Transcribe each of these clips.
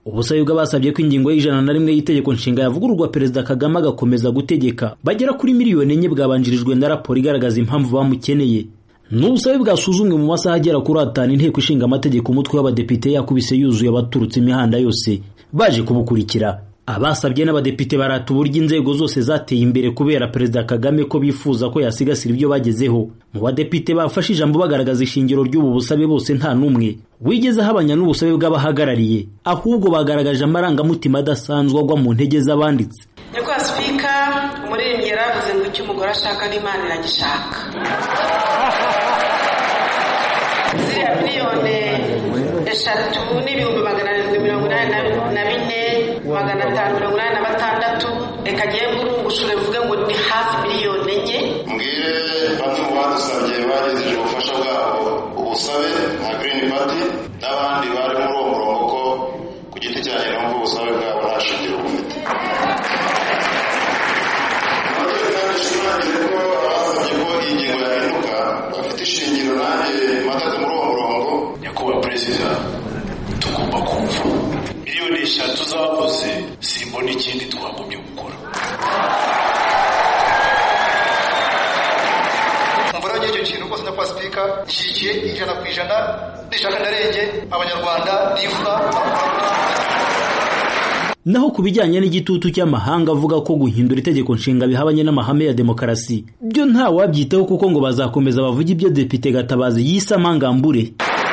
Ubusabe bw'abasabye ko ingingo y'101 y'itegeko nshinga yavugururwa Perezida Kagame agakomeza gutegeka bagera kuri miliyoni 4 bwabanjirijwe na raporo igaragaza impamvu bamukeneye. N'ubusabe bwasuzumwe mu masaha agera kuri 5 inteko ishinga amategeko umutwe w'abadepite yakubise yuzuye abaturutse imihanda yose baje kubukurikira. Abasabye n'abadepite barata uburyo inzego zose zateye imbere kubera Perezida Kagame ko bifuza ko yasigasira ibyo bagezeho. Mu badepite bafashe ijambo bagaragaza ishingiro ry'ubu busabe bose nta numwe wigeze habanya n'ubusabe bw'abahagarariye, ahubwo bagaragaje amarangamutima adasanzwe agwa mu ntege z'abanditse. Nyakubahwa Spika, umuririmbyi yaravuze ngo icyo umugore ashaka n'Imana iragishaka. Ziriya miliyoni 3,784,586 reka ngiye ngurungushure mvuge ngo ni hafi miliyoni 4. Mbwire bamwe mu badusabye bagejeje ubufasha bwabo ubusabe nka Green Party n'abandi bari muri uwo murongo ko ku giti cyanjye numva ubusabe bwabo nta shingiro bufite. Ko abasabye ko iyi ngingo yahinduka bafite ishingiro nanjye mpagaze muri uwo murongo. Nyakubahwa Perezida, tugomba kumva miliyoni 3 zavuze simbona ikindi twagombye gukora. Mvura y'icyo kintu rwose Nyakubahwa Spika nshyigikiye 100% nishaka ndarenge abanyarwanda nifura. Naho kubijyanye n'igitutu cy'amahanga avuga ko guhindura itegeko nshinga bihabanye n'amahame ya demokarasi, byo nta wabyitaho kuko ngo bazakomeza bavuga ibyo Depite Gatabazi yise amangambure.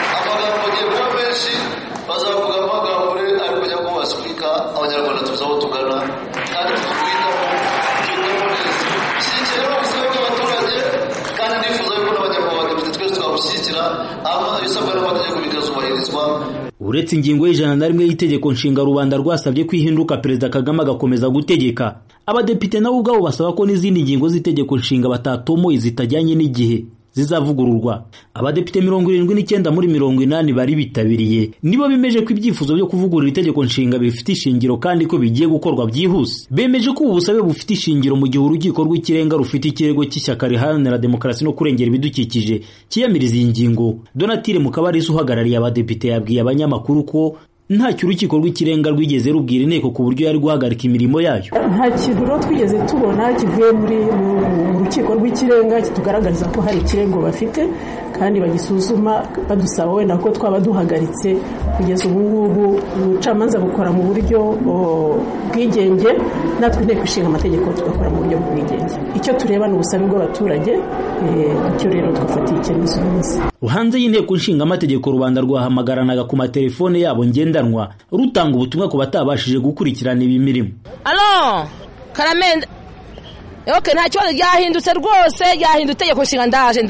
Abanyarwanda tuzaho tugana kandi twitamo shyigikira ubuzima bw'abaturage kandi nifuza yuko n'abanyarwanda dufite twese twabushyigikira ibisabwa n'amategeko bikazubahirizwa. Uretse ingingo y'101 y'itegeko nshinga rubanda rwasabye kwihinduka Perezida Kagame agakomeza gutegeka, abadepite nabo ubwabo basaba ko n'izindi ngingo z'itegeko nshinga batatomoye zitajyanye n'igihe zizavugururwa. Abadepite 79 muri 80 bari bitabiriye nibo bemeje ko ibyifuzo byo kuvugurura itegeko nshinga bifite ishingiro kandi ko bigiye gukorwa byihuse. Bemeje ko ubusabe bufite ishingiro mu gihe urukiko rw'ikirenga rufite ikirego cy'ishyaka riharanira demokarasi no kurengera ibidukikije kiyamiriza iyi ngingo. Donatille Mukabarisa uhagarariye abadepite yabwiye abanyamakuru ko ntacyo urukiko rw'ikirenga rwigeze rubwira inteko ku buryo yari guhagarika imirimo yayo. Nta kintu rero twigeze tubona kivuye muri urukiko rw'ikirenga kitugaragariza ko hari ikirego bafite kandi bagisuzuma badusaba wenda ko twaba duhagaritse. Kugeza ubu ngubu ubucamanza bukora mu buryo bwigenge, natwe inteko ishinga amategeko tugakora mu buryo bwigenge. Icyo tureba ni ubusabe bw'abaturage, icyo rero twafatiye icyemezo neza. Hanze y'inteko ishinga amategeko rubanda rwahamagaranaga ku matelefone yabo ngendanwa rutanga ubutumwa ku batabashije gukurikirana ibi mirimo. Alo Karamenda, okay, nta kibazo ryahindutse rwose, ryahindutse itegeko nshinga ndaje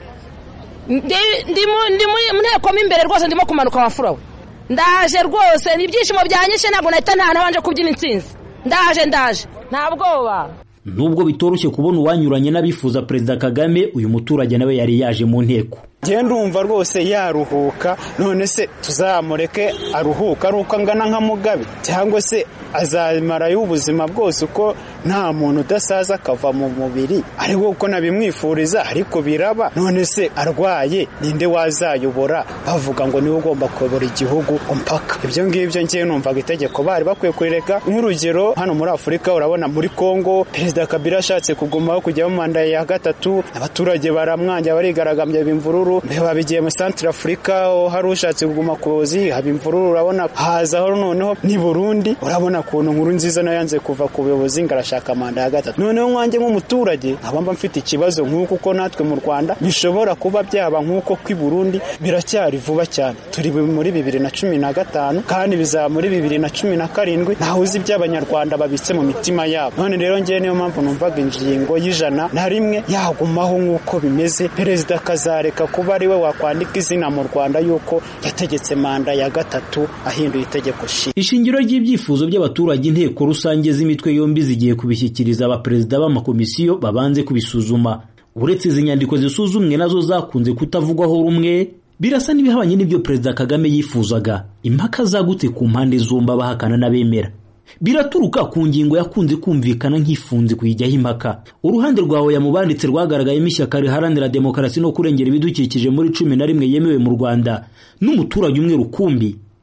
ndi mu nteko imbere rwose ndimo kumanuka amafurawe. Ndaje rwose n'ibyishimo byanyishe ntabwo nahita ntabanje kubyina intsinzi. Ndaje nta bwoba. Nubwo bitoroshye kubona uwanyuranye n'abifuza Perezida Kagame, uyu muturage nawe yari yaje mu nteko. Genda umva rwose yaruhuka, none se tuzamureke aruhuka aruka ngana nka Mugabe cyangwa se azamara y'ubuzima bwose uko nta muntu udasaza akava mu mubiri ari wo uko nabimwifuriza, ariko biraba. None se arwaye ninde wazayobora? Bavuga ngo niwe ugomba kuyobora igihugu mpaka. Ibyo ngibyo ngiye numvaga itegeko bari bakwiye kureka. Nk'urugero hano muri Afurika urabona muri Kongo Perezida Kabila ashatse kugumaho kujya mu manda ya 3, abaturage baramwanja barigaragambya bimvururu. Mbeba bigiye mu Central Africa hari ushatse kuguma kuzi haba imvururu, urabona hazaho noneho ni Burundi, urabona kuntu nkuru nziza no yanze kuva ku buyobozi ngarashaka manda ya 3. Noneho mwanjye nk'umuturage abamba mfite ikibazo nk'uko ko natwe mu Rwanda bishobora kuba byaba nk'uko kwi Burundi biracyari vuba cyane. Turi muri 2015 kandi bizaba muri 2017, nahuze iby'abanyarwanda babitse mu mitima yabo. None rero ngiye niyo mpamvu numvaga ingingo y'101 yagumaho nk'uko bimeze. Perezida kazareka kuba ari we wakwandika izina mu Rwanda yuko yategetse manda ya 3 ahinduye itegeko nshinga. Ishingiro ry'ibyifuzo by'abaturage inteko rusange z'imitwe yombi zigiye kubishyikiriza abaperezida b'amakomisiyo babanze kubisuzuma. Uretse izi nyandiko zisuzumwe nazo zakunze kutavugwaho rumwe, birasa n'ibihabanye n'ibyo Perezida Kagame yifuzaga. Impaka zagutse ku mpande zombi bahakana n'abemera. Biraturuka ku ngingo yakunze kumvikana nk'ifunze kuyijyaho impaka. Uruhande rwawe yamubanditse rwagaragayemo ishyaka riharanira demokarasi no kurengera ibidukikije muri 11 yemewe mu Rwanda n'umuturage umwe rukumbi.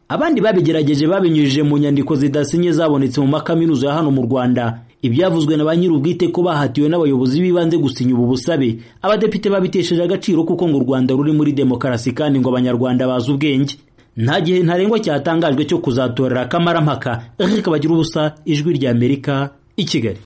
abandi babigerageje babinyujije mu nyandiko zidasinye zabonetse mu makaminuza ya hano mu Rwanda. Ibyavuzwe na ba nyir'ubwite ko bahatiwe n'abayobozi bibanze gusinya ubu busabe, abadepite babitesheje agaciro kuko ngo u Rwanda ruri muri demokarasi kandi ngo abanyarwanda bazi ubwenge. Nta gihe ntarengwa cyatangajwe cyo kuzatorera kamarampaka. Eric Bagirubusa, Ijwi ry'Amerika, i Kigali.